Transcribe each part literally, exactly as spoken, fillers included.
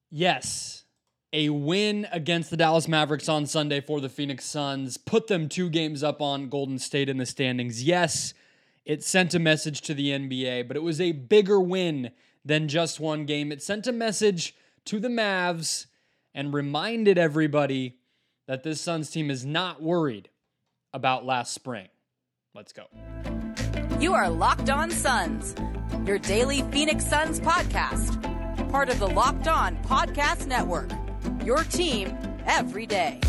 Yes, a win against the Dallas Mavericks on Sunday for the Phoenix Suns put them two games up on Golden State in the standings. Yes, it sent a message to the N B A, but it was a bigger win than just one game. It sent a message to the Mavs and reminded everybody that this Suns team is not worried about last spring. Let's go. You are Locked On Suns, your daily Phoenix Suns podcast. Part of the Locked On Podcast Network, your team every day.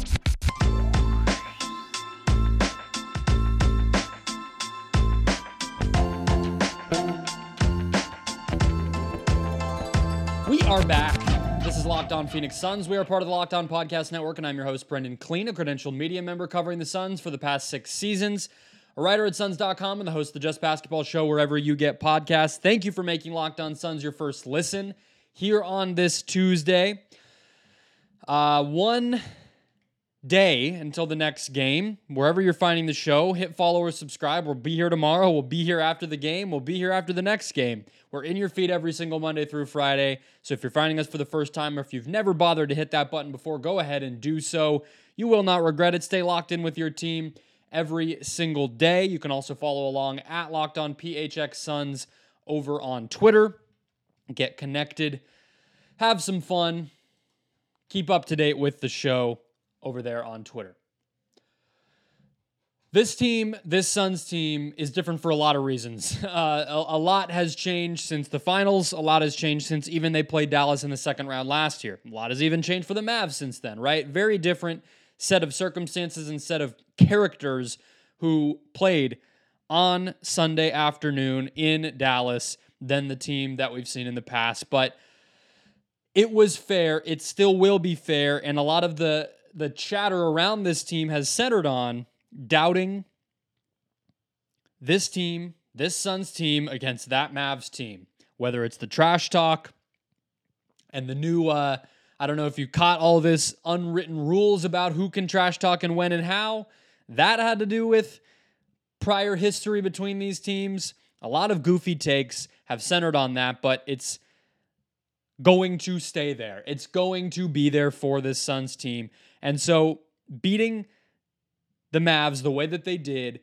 We are back. This is Locked On Phoenix Suns. We are part of the Locked On Podcast Network, and I'm your host, Brendan Clean, a credentialed media member covering the Suns for the past six seasons, a writer at Suns dot com, and the host of the Just Basketball Show wherever you get podcasts. Thank you for making Locked On Suns your first listen here on this Tuesday. Uh, one day until the next game. Wherever you're finding the show, hit follow or subscribe. We'll be here tomorrow. We'll be here after the game. We'll be here after the next game. We're in your feed every single Monday through Friday. So if you're finding us for the first time or if you've never bothered to hit that button before, go ahead and do so. You will not regret it. Stay locked in with your team every single day. You can also follow along at Locked On P H X Suns over on Twitter. Get connected. Have some fun. Keep up to date with the show over there on Twitter. This team, this Suns team, is different for a lot of reasons. Uh, a, a lot has changed since the finals. A lot has changed since even they played Dallas in the second round last year. A lot has even changed for the Mavs since then, right? Very different set of circumstances and set of characters who played on Sunday afternoon in Dallas than the team that we've seen in the past. But it was fair. It still will be fair. And a lot of the, the chatter around this team has centered on doubting this team, this Suns team against that Mavs team. Whether it's the trash talk and the new, uh, I don't know if you caught all this unwritten rules about who can trash talk and when and how. That had to do with prior history between these teams. A lot of goofy takes have centered on that, but it's going to stay there. It's going to be there for this Suns team. And so beating the Mavs the way that they did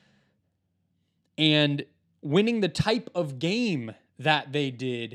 and winning the type of game that they did,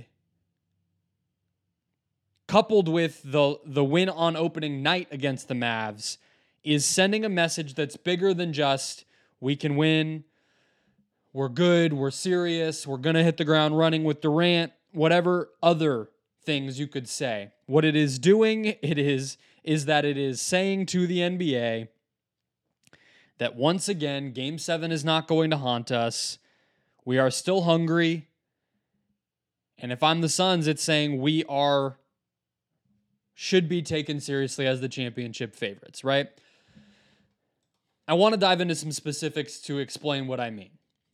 coupled with the, the win on opening night against the Mavs, is sending a message that's bigger than just, we can win, we're good, we're serious, we're going to hit the ground running with Durant, whatever other things you could say. What it is doing, it is, is that it is saying to the N B A that once again, Game seven is not going to haunt us. We are still hungry. And if I'm the Suns, it's saying we are, should be taken seriously as the championship favorites, right? I want to dive into some specifics to explain what I mean.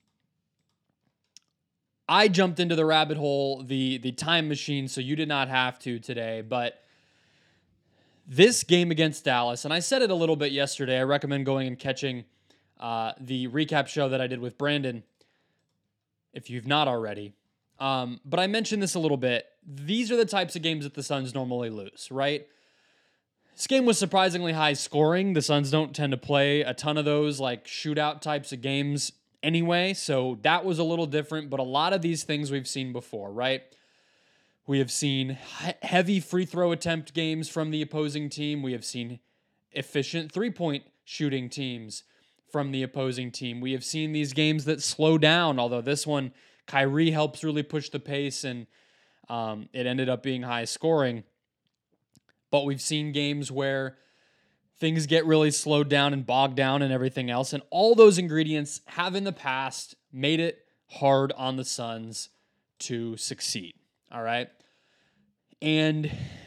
I jumped into the rabbit hole, the, the time machine, so you did not have to today, but this game against Dallas, and I said it a little bit yesterday, I recommend going and catching uh, the recap show that I did with Brandon, if you've not already. Um, but I mentioned this a little bit. These are the types of games that the Suns normally lose, right? This game was surprisingly high scoring. The Suns don't tend to play a ton of those like shootout types of games anyway, so that was a little different, but a lot of these things we've seen before, right? We have seen he- heavy free throw attempt games from the opposing team. We have seen efficient three-point shooting teams from the opposing team. We have seen these games that slow down, although this one, Kyrie helps really push the pace, and um, it ended up being high scoring. But we've seen games where things get really slowed down and bogged down and everything else. And all those ingredients have in the past made it hard on the Suns to succeed. All right. And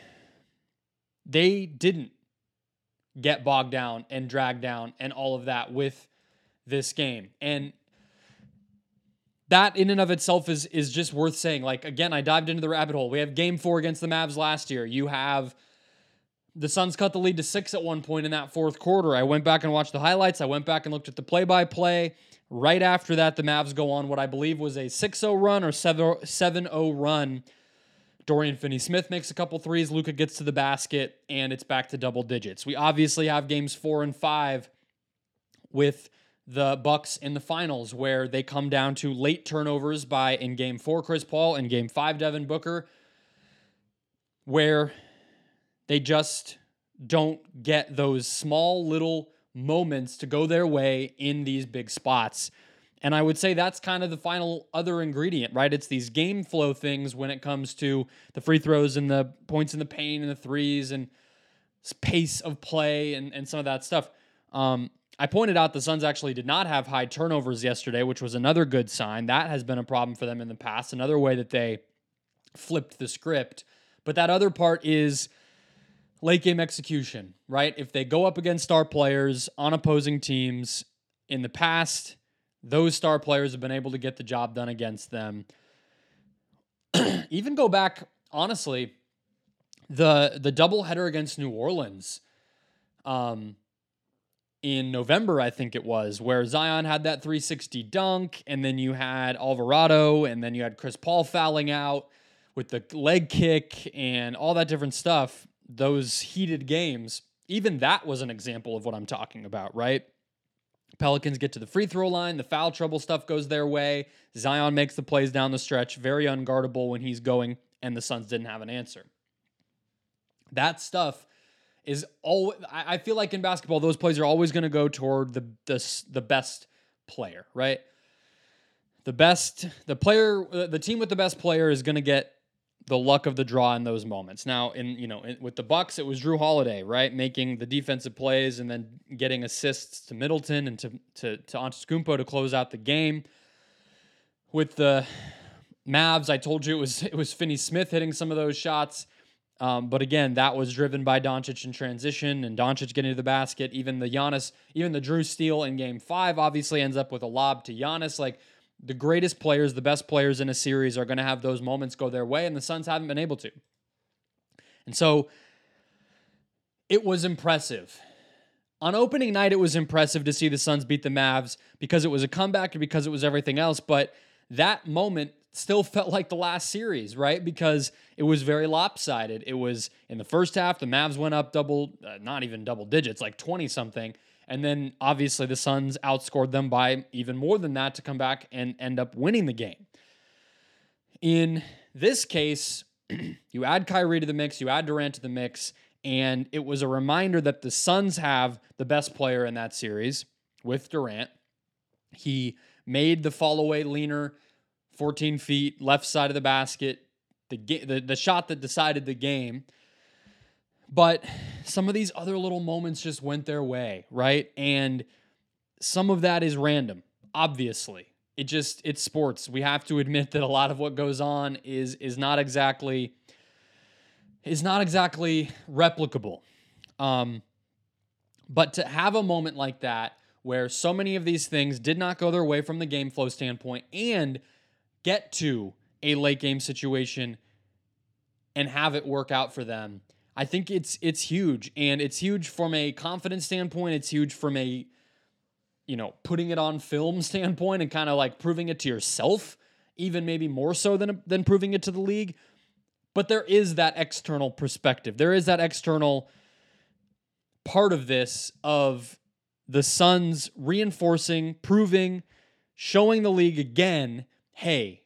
they didn't get bogged down and dragged down and all of that with this game. And that in and of itself is, is just worth saying. Like, again, I dived into the rabbit hole. We have game four against the Mavs last year. You have the Suns cut the lead to six at one point in that fourth quarter. I went back and watched the highlights. I went back and looked at the play-by-play. Right after that, the Mavs go on what I believe was a six oh run or seven oh run Dorian Finney-Smith makes a couple threes, Luka gets to the basket, and it's back to double digits. We obviously have games four and five with the Bucks in the finals where they come down to late turnovers by, in game four, Chris Paul, in game five, Devin Booker, where they just don't get those small little moments to go their way in these big spots. And I would say that's kind of the final other ingredient, right? It's these game flow things when it comes to the free throws and the points in the paint and the threes and pace of play and, and some of that stuff. Um, I pointed out the Suns actually did not have high turnovers yesterday, which was another good sign. That has been a problem for them in the past, another way that they flipped the script. But that other part is late game execution, right? If they go up against star players on opposing teams in the past, those star players have been able to get the job done against them. Even go back, honestly, the the doubleheader against New Orleans um, in November, I think it was, where Zion had that three sixty dunk, and then you had Alvarado, and then you had Chris Paul fouling out with the leg kick and all that different stuff. Those heated games, even that was an example of what I'm talking about, right? Pelicans get to the free throw line. The foul trouble stuff goes their way. Zion makes the plays down the stretch. Very unguardable when he's going, and the Suns didn't have an answer. That stuff is all. I feel like in basketball, those plays are always going to go toward the, the the best player, right? The best, the player, the team with the best player is going to get the luck of the draw in those moments. Now, in you know, in, with the Bucks, it was Drew Holiday, right, making the defensive plays and then getting assists to Middleton and to to to Antetokounmpo to close out the game. With the Mavs, I told you it was it was Finney-Smith hitting some of those shots, um, but again, that was driven by Doncic in transition and Doncic getting to the basket. Even the Giannis, even the Drew steal in Game Five, obviously ends up with a lob to Giannis, like. The greatest players, the best players in a series are going to have those moments go their way, and the Suns haven't been able to. And so it was impressive. On opening night, it was impressive to see the Suns beat the Mavs because it was a comeback and because it was everything else, but that moment still felt like the last series, right? Because it was very lopsided. It was in the first half, the Mavs went up double, uh, not even double digits, like twenty-something. And then, obviously, the Suns outscored them by even more than that to come back and end up winning the game. In this case, you add Kyrie to the mix, you add Durant to the mix, and it was a reminder that the Suns have the best player in that series with Durant. He made the fall-away leaner, fourteen feet, left side of the basket, the, the, the shot that decided the game. But some of these other little moments just went their way, right? And some of that is random, obviously. It just, it's sports. We have to admit that a lot of what goes on is is not exactly is not exactly replicable. Um, but to have a moment like that where so many of these things did not go their way from the game flow standpoint and get to a late game situation and have it work out for them, I think it's it's huge, and it's huge from a confidence standpoint. It's huge from a, you know, putting it on film standpoint and kind of like proving it to yourself, even maybe more so than, than proving it to the league. But there is that external perspective. There is that external part of this of the Suns reinforcing, proving, showing the league again, hey,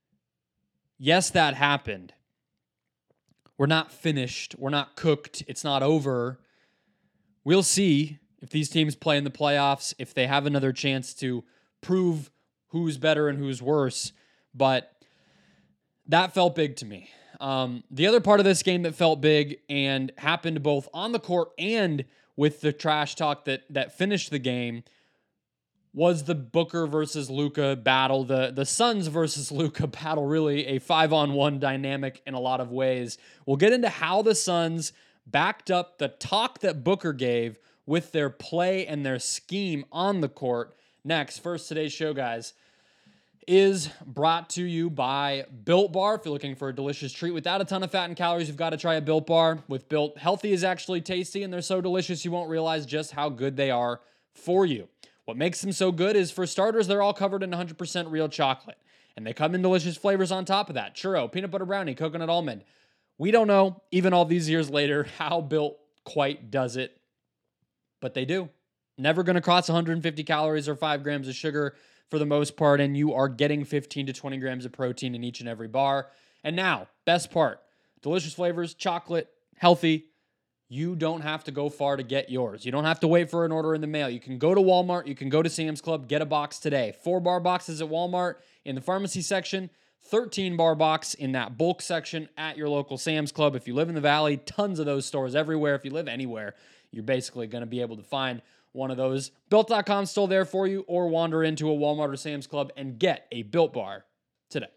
yes, that happened. We're not finished. We're not cooked. It's not over. We'll see if these teams play in the playoffs, if they have another chance to prove who's better and who's worse. But that felt big to me. Um, the other part of this game that felt big and happened both on the court and with the trash talk that that finished the game was the Booker versus Luka battle, the, the Suns versus Luka battle, really a five-on-one dynamic in a lot of ways. We'll get into how the Suns backed up the talk that Booker gave with their play and their scheme on the court next. First, today's show, guys, is brought to you by Built Bar. If you're looking for a delicious treat without a ton of fat and calories, you've got to try a Built Bar. With Built, healthy is actually tasty, and they're so delicious you won't realize just how good they are for you. What makes them so good is, for starters, they're all covered in one hundred percent real chocolate. And they come in delicious flavors on top of that. Churro, peanut butter brownie, coconut almond. We don't know, even all these years later, how Built quite does it, but they do. Never going to cross one hundred fifty calories or five grams of sugar for the most part, and you are getting fifteen to twenty grams of protein in each and every bar. And now, best part, delicious flavors, chocolate, healthy. You don't have to go far to get yours. You don't have to wait for an order in the mail. You can go to Walmart, you can go to Sam's Club, get a box today. Four bar boxes at Walmart in the pharmacy section, thirteen bar box in that bulk section at your local Sam's Club. If you live in the Valley, tons of those stores everywhere. If you live anywhere, you're basically going to be able to find one of those. Built dot com still there for you, or wander into a Walmart or Sam's Club and get a Built Bar today.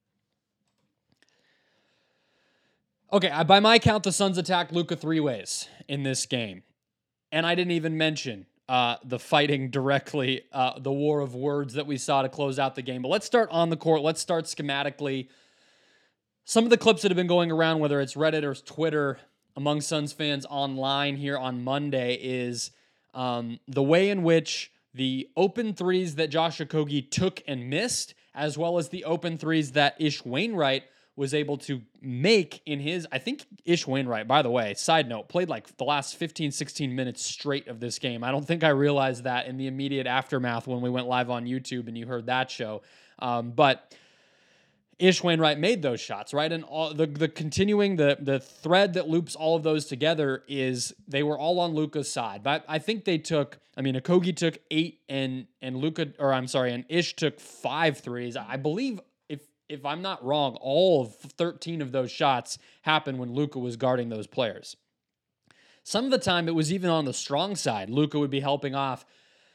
Okay, by my count, the Suns attacked Luka three ways in this game. And I didn't even mention uh, the fighting directly, uh, the war of words that we saw to close out the game. But let's start on the court. Let's start schematically. Some of the clips that have been going around, whether it's Reddit or Twitter, among Suns fans online here on Monday, is um, the way in which the open threes that Josh Okogie took and missed, as well as the open threes that Ish Wainwright was able to make in his, I think Ish Wainwright, by the way, side note, played like the last fifteen, sixteen minutes straight of this game. I don't think I realized that in the immediate aftermath when we went live on YouTube and you heard that show. Um, but Ish Wainwright made those shots, right? And all the, the continuing, the, the thread that loops all of those together is they were all on Luka's side. But I think they took, I mean, Okogie took eight and, and Luka, or I'm sorry, and Ish took five threes. I believe, if I'm not wrong, all of thirteen of those shots happened when Luka was guarding those players. Some of the time, it was even on the strong side. Luka would be helping off.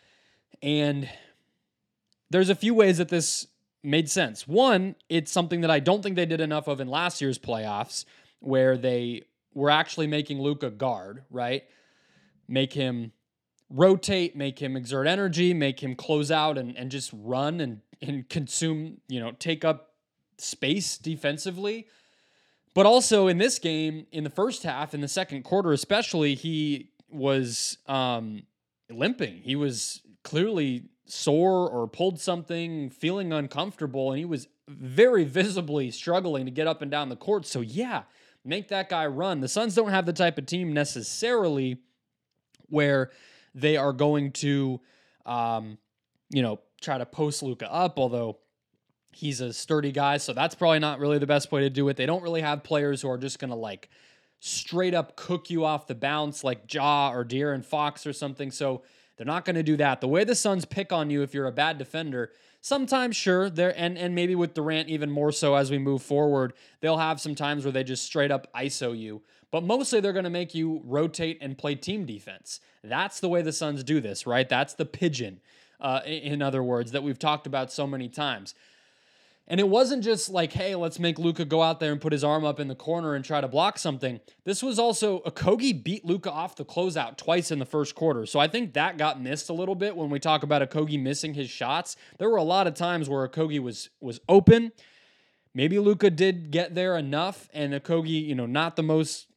And there's a few ways that this made sense. One, it's something that I don't think they did enough of in last year's playoffs, where they were actually making Luka guard, right? Make him rotate, make him exert energy, make him close out and, and just run and, and consume, you know, take up space defensively. But also in this game, in the first half, in the second quarter especially, he was um, limping. He was clearly sore or pulled something, feeling uncomfortable, and he was very visibly struggling to get up and down the court. So yeah, make that guy run. The Suns don't have the type of team necessarily where they are going to, um, you know, try to post Luka up, although he's a sturdy guy, so that's probably not really the best way to do it. They don't really have players who are just going to like straight up cook you off the bounce like Ja or De'Aaron Fox or something, so they're not going to do that. The way the Suns pick on you if you're a bad defender, sometimes, sure, they're, and, and maybe with Durant even more so as we move forward, they'll have some times where they just straight up I S O you, but mostly they're going to make you rotate and play team defense. That's the way the Suns do this, right? That's the pigeon, uh, in other words, that we've talked about so many times. And it wasn't just like, hey, let's make Luka go out there and put his arm up in the corner and try to block something. This was also, Okogie beat Luka off the closeout twice in the first quarter. So I think that got missed a little bit when we talk about Okogie missing his shots. There were a lot of times where Okogie was was open. Maybe Luka did get there enough, and Okogie, you know, not the most,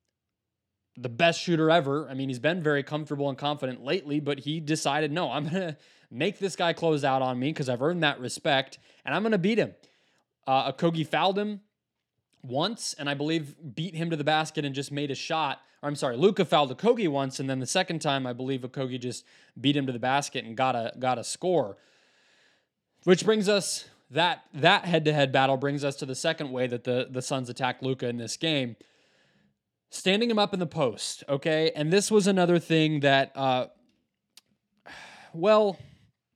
the best shooter ever. I mean, he's been very comfortable and confident lately, but he decided, no, I'm going to make this guy close out on me because I've earned that respect, and I'm going to beat him. Uh, Okogie fouled him once, and I believe beat him to the basket and just made a shot. Or I'm sorry, Luka fouled Okogie once, and then the second time, I believe Okogie just beat him to the basket and got a got a score. Which brings us, that that head-to-head battle brings us to the second way that the, the Suns attacked Luka in this game. Standing him up in the post, okay? And this was another thing that, uh, well...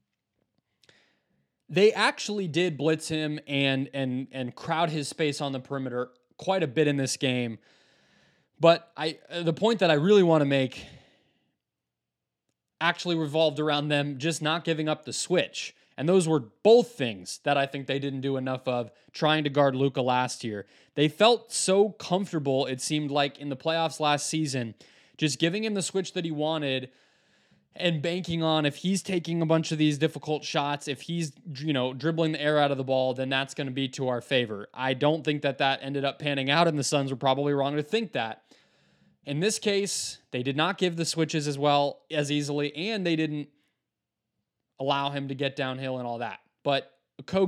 They actually did blitz him and and and crowd his space on the perimeter quite a bit in this game. But I the point that I really want to make actually revolved around them just not giving up the switch. And those were both things that I think they didn't do enough of trying to guard Luka last year. They felt so comfortable, it seemed like, in the playoffs last season, just giving him the switch that he wanted and banking on if he's taking a bunch of these difficult shots, if he's, you know, dribbling the air out of the ball, then that's going to be to our favor. I don't think that that ended up panning out, and the Suns were probably wrong to think that. In this case, they did not give the switches as well as easily, and they didn't allow him to get downhill and all that. But Okogie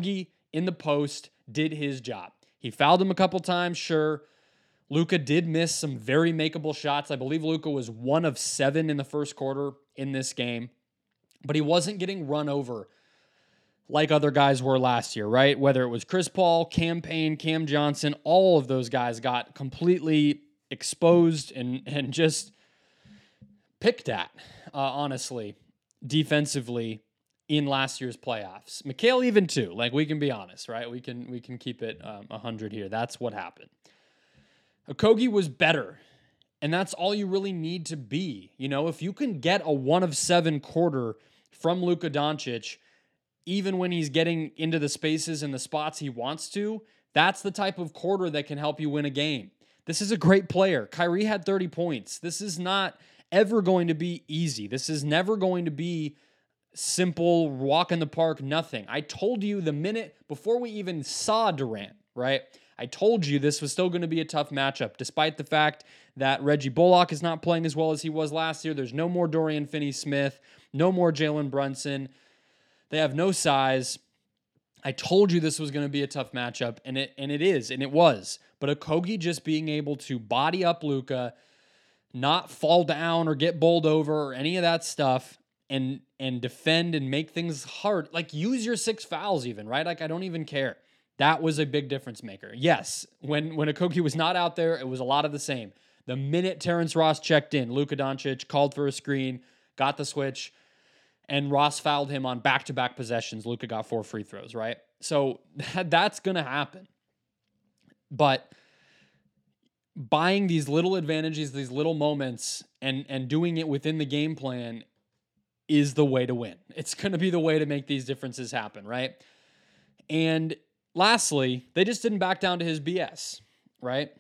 in the post did his job. He fouled him a couple times, sure. Luka did miss some very makeable shots. I believe Luka was one of seven in the first quarter in this game, but he wasn't getting run over like other guys were last year, right? Whether it was Chris Paul, Cam Payne, Cam Johnson, all of those guys got completely exposed and, and just picked at, uh, honestly, defensively in last year's playoffs. Mikal even too. Like, we can be honest, right? We can we can keep it um, one hundred here. That's what happened. Okogie was better, and that's all you really need to be. You know, if you can get a one of seven quarter from Luka Doncic, even when he's getting into the spaces and the spots he wants to, that's the type of quarter that can help you win a game. This is a great player. Kyrie had thirty points. This is not ever going to be easy. This is never going to be simple, walk in the park, nothing. I told you the minute before we even saw Durant, right? I told you this was still going to be a tough matchup, despite the fact that Reggie Bullock is not playing as well as he was last year. There's no more Dorian Finney-Smith, no more Jalen Brunson. They have no size. I told you this was going to be a tough matchup, and it and it is, and it was. But Okogie just being able to body up Luka, not fall down or get bowled over or any of that stuff, and and defend and make things hard. Like, use your six fouls even, right? Like, I don't even care. That was a big difference maker. Yes, when, when Okogie was not out there, it was a lot of the same. The minute Terrence Ross checked in, Luka Doncic called for a screen, got the switch, and Ross fouled him on back-to-back possessions. Luka got four free throws, right? So that, that's going to happen. But buying these little advantages, these little moments, and, and doing it within the game plan is the way to win. It's going to be the way to make these differences happen, right? And lastly, they just didn't back down to his B S, right?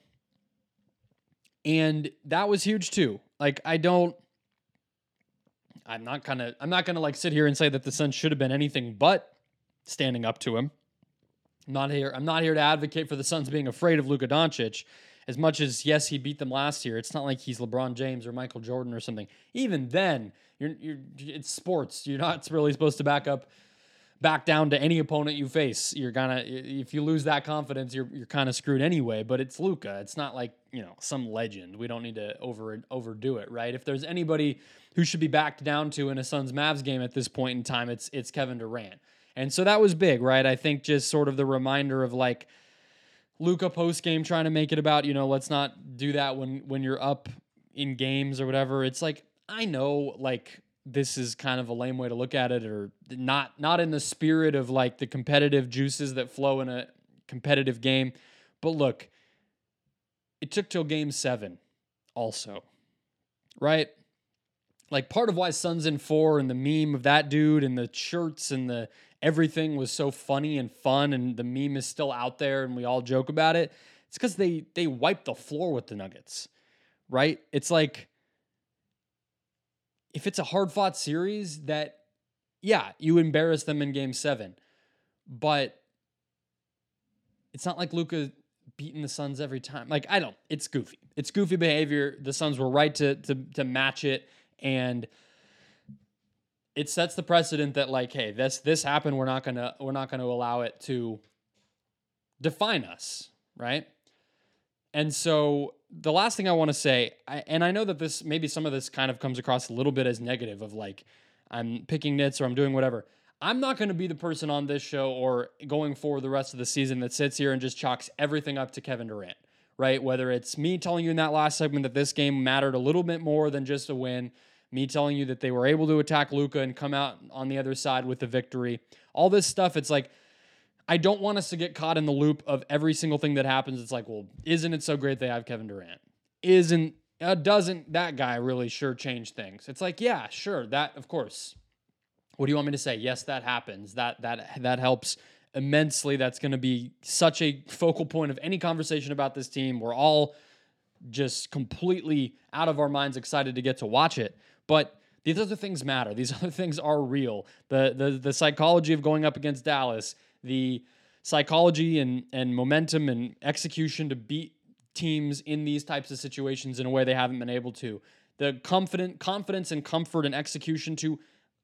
And that was huge too. Like, I don't, I'm not gonna, I'm not gonna like sit here and say that the Suns should have been anything but standing up to him. I'm not here, I'm not here to advocate for the Suns being afraid of Luka Doncic. As much as, yes, he beat them last year, it's not like he's LeBron James or Michael Jordan or something. Even then, you're, you're it's sports. You're not really supposed to back up, back down to any opponent you face. You're gonna, if you lose that confidence, you're you're kind of screwed anyway. But it's Luka. It's not like, you know, some legend. We don't need to over overdo it, right? If there's anybody who should be backed down to in a Suns Mavs game at this point in time, it's it's Kevin Durant. And so that was big, right? I think just sort of the reminder of like Luka post game trying to make it about, you know, let's not do that when when you're up in games or whatever. It's like, I know, like, this is kind of a lame way to look at it, or not not in the spirit of like the competitive juices that flow in a competitive game. But look, it took till game seven also, right? Like, part of why Suns in four and the meme of that dude and the shirts and the everything was so funny and fun, and the meme is still out there and we all joke about it. It's because they they wiped the floor with the Nuggets, right? It's like, if it's a hard-fought series, that, yeah, you embarrass them in game seven. But it's not like Luka beating the Suns every time. Like, I don't, it's goofy. It's goofy behavior. The Suns were right to to to match it, and it sets the precedent that, like, hey, this this happened. We're not gonna we're not gonna allow it to define us, right? And so the last thing I want to say, I, and I know that this, maybe some of this kind of comes across a little bit as negative, of like, I'm picking nits or I'm doing whatever. I'm not going to be the person on this show or going forward the rest of the season that sits here and just chalks everything up to Kevin Durant, right? Whether it's me telling you in that last segment that this game mattered a little bit more than just a win, me telling you that they were able to attack Luka and come out on the other side with the victory, all this stuff, it's like, I don't want us to get caught in the loop of every single thing that happens. It's like, well, isn't it so great they have Kevin Durant? Isn't, uh, doesn't that guy really sure change things? It's like, yeah, sure, that, of course. What do you want me to say? Yes, that happens. That that that helps immensely. That's going to be such a focal point of any conversation about this team. We're all just completely out of our minds excited to get to watch it. But these other things matter. These other things are real. The the the psychology of going up against Dallas, the psychology and, and momentum and execution to beat teams in these types of situations in a way they haven't been able to. The confident confidence and comfort and execution to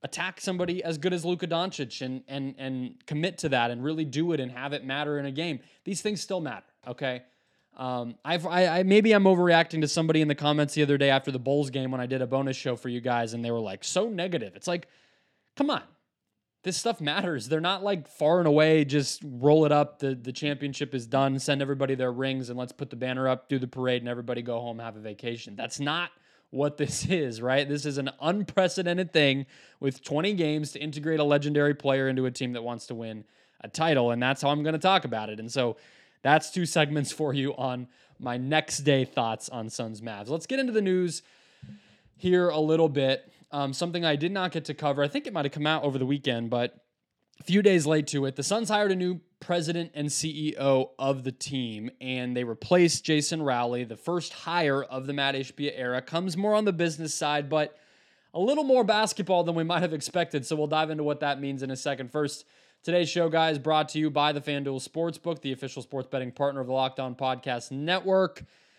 attack somebody as good as Luka Doncic and and and commit to that and really do it and have it matter in a game. These things still matter, okay? Um, I've, I, I maybe I'm overreacting to somebody in the comments the other day after the Bulls game when I did a bonus show for you guys, and they were like, so negative. It's like, come on. This stuff matters. They're not like far and away, just roll it up, the, the championship is done, send everybody their rings, and let's put the banner up, do the parade, and everybody go home, have a vacation. That's not what this is, right? This is an unprecedented thing with twenty games to integrate a legendary player into a team that wants to win a title, and that's how I'm going to talk about it. And so that's two segments for you on my next day thoughts on Suns Mavs. Let's get into the news here a little bit. Um, something I did not get to cover. I think it might have come out over the weekend, but a few days late to it. The Suns hired a new president and C E O of the team, and they replaced Jason Rowley. The first hire of the Matt Ishbia era comes more on the business side, but a little more basketball than we might have expected. So we'll dive into what that means in a second. First, today's show, guys, brought to you by the FanDuel Sportsbook, the official sports betting partner of the Locked On Podcast Network,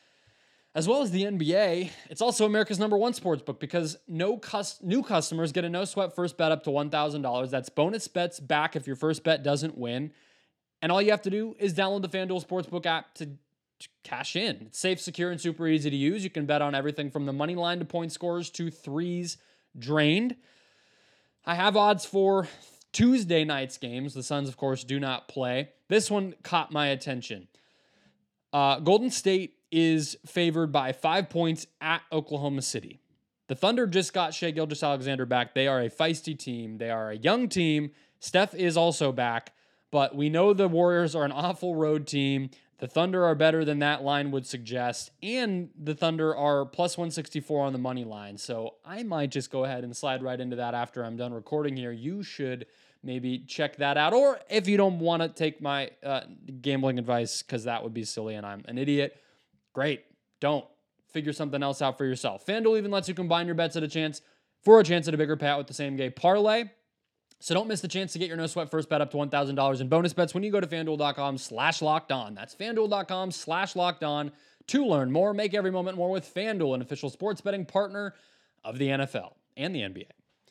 as well as the N B A. It's also America's number one sportsbook because no cus- new customers get a no-sweat first bet up to one thousand dollars. That's bonus bets back if your first bet doesn't win. And all you have to do is download the FanDuel Sportsbook app to, to cash in. It's safe, secure, and super easy to use. You can bet on everything from the money line to point scores to threes drained. I have odds for Tuesday night's games. The Suns, of course, do not play. This one caught my attention. Uh, Golden State is favored by five points at Oklahoma City. The Thunder just got Shai Gilgeous-Alexander back. They are a feisty team. They are a young team. Steph is also back, but we know the Warriors are an awful road team. The Thunder are better than that line would suggest, and the Thunder are plus one sixty-four on the money line. So I might just go ahead and slide right into that after I'm done recording here. You should maybe check that out. Or if you don't want to take my uh, gambling advice, because that would be silly and I'm an idiot, great. Don't. Figure something else out for yourself. FanDuel even lets you combine your bets at a chance for a chance at a bigger payout with the same game parlay. So don't miss the chance to get your no-sweat first bet up to one thousand dollars in bonus bets when you go to FanDuel.com slash locked on. That's FanDuel.com slash locked on to learn more. Make every moment more with FanDuel, an official sports betting partner of the N F L and the N B A.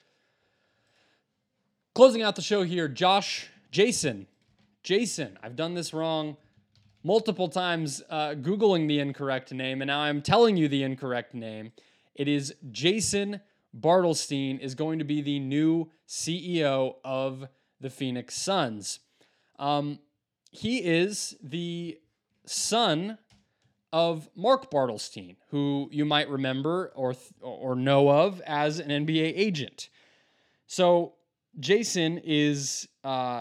Closing out the show here, Josh, Jason, Jason, I've done this wrong multiple times, uh, Googling the incorrect name, and now I'm telling you the incorrect name. It is Jason Bartelstein is going to be the new C E O of the Phoenix Suns. Um, he is the son of Mark Bartelstein, who you might remember or th- or know of as an N B A agent. So Jason is uh,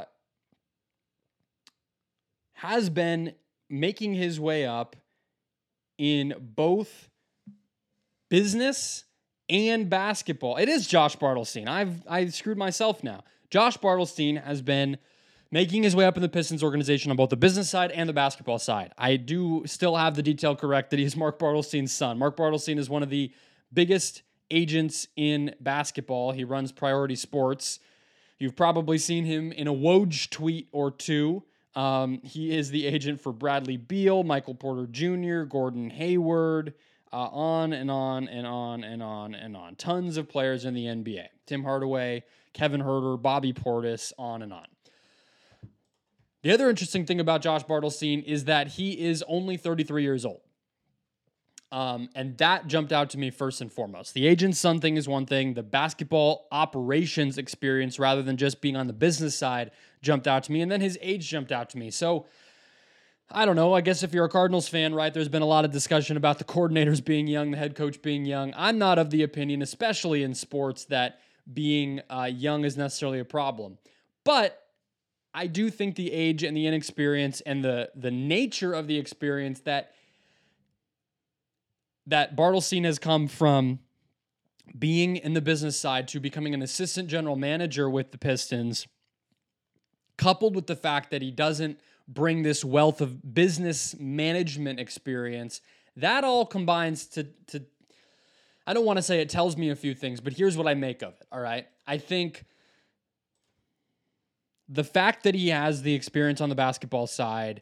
has been making his way up in both business and basketball. It is Josh Bartelstein. I've I screwed myself now. Josh Bartelstein has been making his way up in the Pistons organization on both the business side and the basketball side. I do still have the detail correct that he's Mark Bartelstein's son. Mark Bartelstein is one of the biggest agents in basketball. He runs Priority Sports. You've probably seen him in a Woj tweet or two. Um, he is the agent for Bradley Beal, Michael Porter Junior, Gordon Hayward, uh, on and on and on and on and on. Tons of players in the N B A. Tim Hardaway, Kevin Huerter, Bobby Portis, on and on. The other interesting thing about Josh Bartelstein is that he is only thirty-three years old. Um, and that jumped out to me first and foremost. The agent's son thing is one thing. The basketball operations experience, rather than just being on the business side, jumped out to me. And then his age jumped out to me. So, I don't know. I guess if you're a Cardinals fan, right, there's been a lot of discussion about the coordinators being young, the head coach being young. I'm not of the opinion, especially in sports, that being uh, young is necessarily a problem. But I do think the age and the inexperience and the, the nature of the experience that that Bartelstein has come from being in the business side to becoming an assistant general manager with the Pistons, coupled with the fact that he doesn't bring this wealth of business management experience, that all combines to, to I don't want to say it tells me a few things, but here's what I make of it, all right? I think the fact that he has the experience on the basketball side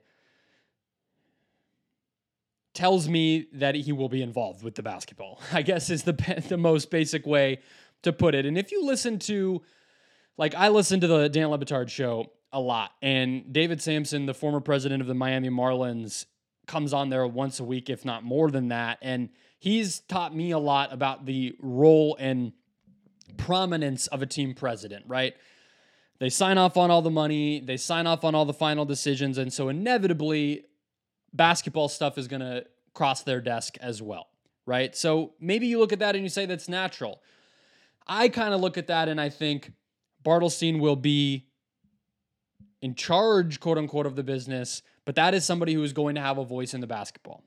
tells me that he will be involved with the basketball, I guess is the the most basic way to put it. And if you listen to, like, I listen to the Dan Le Batard show a lot, and David Sampson, the former president of the Miami Marlins, comes on there once a week, if not more than that. And he's taught me a lot about the role and prominence of a team president, right? They sign off on all the money, they sign off on all the final decisions, and so inevitably basketball stuff is going to cross their desk as well, right? So maybe you look at that and you say that's natural. I kind of look at that and I think Bartelstein will be in charge, quote unquote, of the business, but that is somebody who is going to have a voice in the basketball.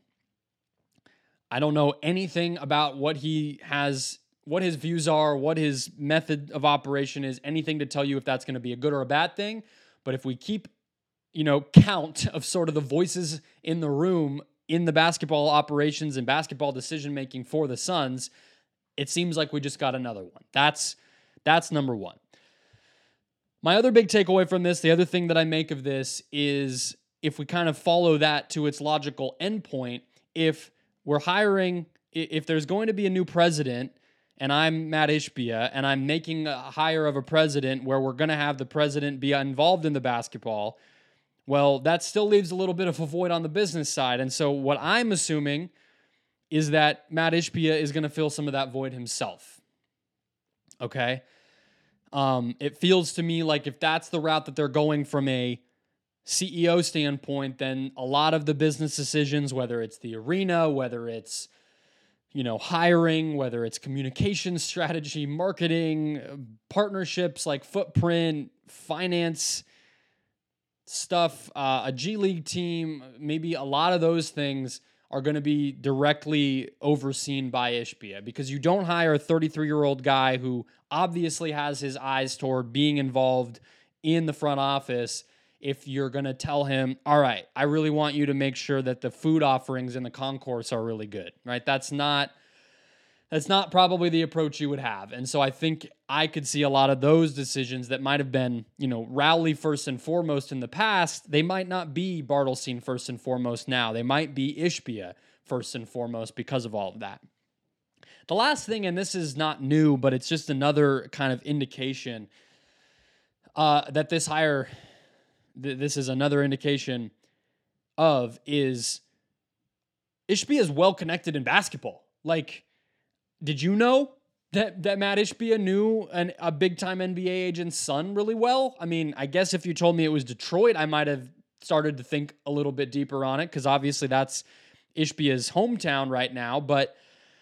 I don't know anything about what he has, what his views are, what his method of operation is, anything to tell you if that's going to be a good or a bad thing. But if we keep, you know, count of sort of the voices in the room in the basketball operations and basketball decision-making for the Suns, it seems like we just got another one. That's, that's number one. My other big takeaway from this, the other thing that I make of this is if we kind of follow that to its logical endpoint, if we're hiring, if there's going to be a new president and I'm Matt Ishbia and I'm making a hire of a president where we're going to have the president be involved in the basketball, well, that still leaves a little bit of a void on the business side. And so what I'm assuming is that Matt Ishbia is going to fill some of that void himself. Okay? Um, it feels to me like if that's the route that they're going from a C E O standpoint, then a lot of the business decisions, whether it's the arena, whether it's, you know, hiring, whether it's communication strategy, marketing, partnerships like footprint, finance stuff, uh, a G League team, maybe a lot of those things are going to be directly overseen by Ishbia, because you don't hire a thirty-three-year-old guy who obviously has his eyes toward being involved in the front office if you're going to tell him, all right, I really want you to make sure that the food offerings in the concourse are really good, right? That's not, that's not probably the approach you would have. And so I think I could see a lot of those decisions that might have been, you know, Rowley first and foremost in the past. They might not be Bartelstein first and foremost now. They might be Ishbia first and foremost because of all of that. The last thing, and this is not new, but it's just another kind of indication uh, that this hire, th- this is another indication of, is Ishbia is well connected in basketball. Like, did you know that that Matt Ishbia knew an, a big-time N B A agent's son really well? I mean, I guess if you told me it was Detroit, I might have started to think a little bit deeper on it, because obviously that's Ishbia's hometown right now. But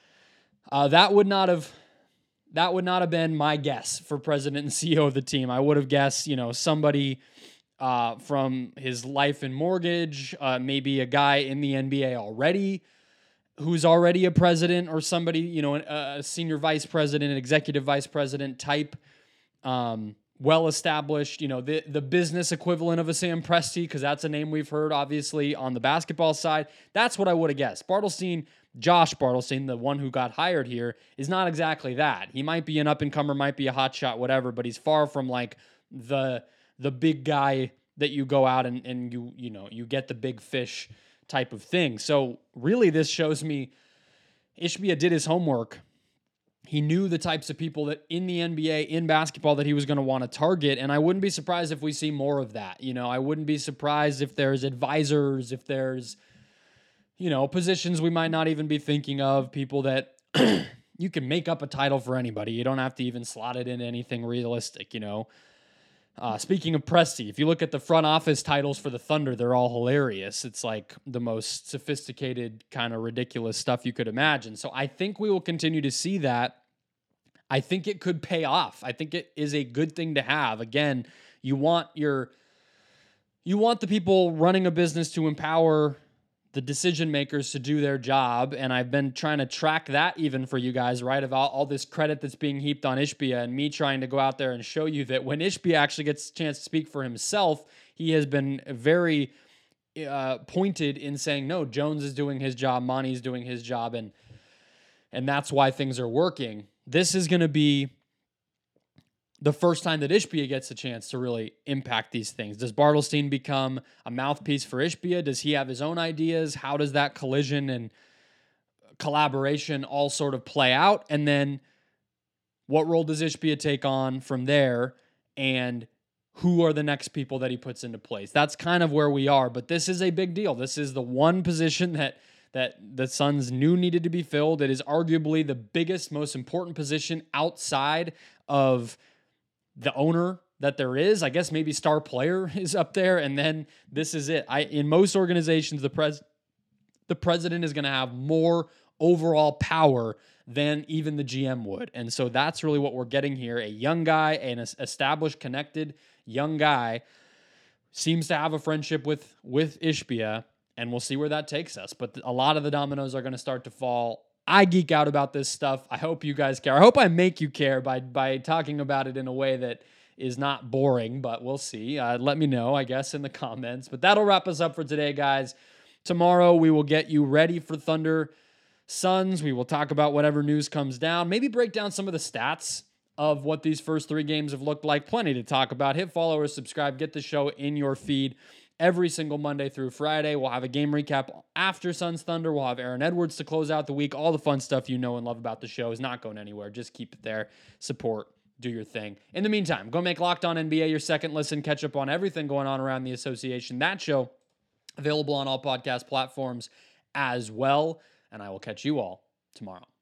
uh, that would not have that would not have been my guess for president and C E O of the team. I would have guessed, you know, somebody uh, from his life and mortgage, uh, maybe a guy in the N B A already, who's already a president, or somebody, you know, a, a senior vice president, an executive vice president type, um, well-established, you know, the, the business equivalent of a Sam Presti, because that's a name we've heard, obviously, on the basketball side. That's what I would have guessed. Bartelstein, Josh Bartelstein, the one who got hired here, is not exactly that. He might be an up-and-comer, might be a hotshot, whatever, but he's far from, like, the the big guy that you go out and, and you, you know, you get the big fish type of thing. So really this shows me Ishbia did his homework. He knew the types of people that in the N B A, in basketball, that he was going to want to target. And I wouldn't be surprised if we see more of that. You know, I wouldn't be surprised if there's advisors, if there's, you know, positions we might not even be thinking of, people that you can make up a title for anybody. You don't have to even slot it into anything realistic, you know. Uh, speaking of Presti, if you look at the front office titles for the Thunder, they're all hilarious. It's like the most sophisticated, kind of ridiculous stuff you could imagine. So I think we will continue to see that. I think it could pay off. I think it is a good thing to have. Again, you want your, you want the people running a business to empower the decision makers to do their job. And I've been trying to track that even for you guys, right? Of all, all this credit that's being heaped on Ishbia, and me trying to go out there and show you that when Ishbia actually gets a chance to speak for himself, he has been very uh, pointed in saying, no, Jones is doing his job, Monty's doing his job, and and that's why things are working. This is going to be the first time that Ishbia gets a chance to really impact these things. Does Bartelstein become a mouthpiece for Ishbia? Does he have his own ideas? How does that collision and collaboration all sort of play out? And then What role does Ishbia take on from there? And who are the next people that he puts into place? That's kind of where we are, but this is a big deal. This is the one position that that the Suns knew needed to be filled. It is arguably the biggest, most important position outside of the owner that there is. I guess maybe star player is up there, and then this is it. I in most organizations, the pres the president is going to have more overall power than even the G M would. And so that's really what we're getting here. A young guy, an established, connected young guy, seems to have a friendship with, with Ishbia, and we'll see where that takes us. But a lot of the dominoes are going to start to fall. I geek out about this stuff. I hope you guys care. I hope I make you care by, by talking about it in a way that is not boring, but we'll see. Uh, let me know, I guess, in the comments. But that'll wrap us up for today, guys. Tomorrow, we will get you ready for Thunder Suns. We will talk about whatever news comes down. Maybe break down some of the stats of what these first three games have looked like. Plenty to talk about. Hit follow or subscribe. Get the show in your feed every single Monday through Friday. We'll have a game recap after Suns Thunder. We'll have Aaron Edwards to close out the week. All the fun stuff you know and love about the show is not going anywhere. Just keep it there. Support. Do your thing. In the meantime, go make Locked On N B A your second listen. Catch up on everything going on around the association. That show available on all podcast platforms as well. And I will catch you all tomorrow.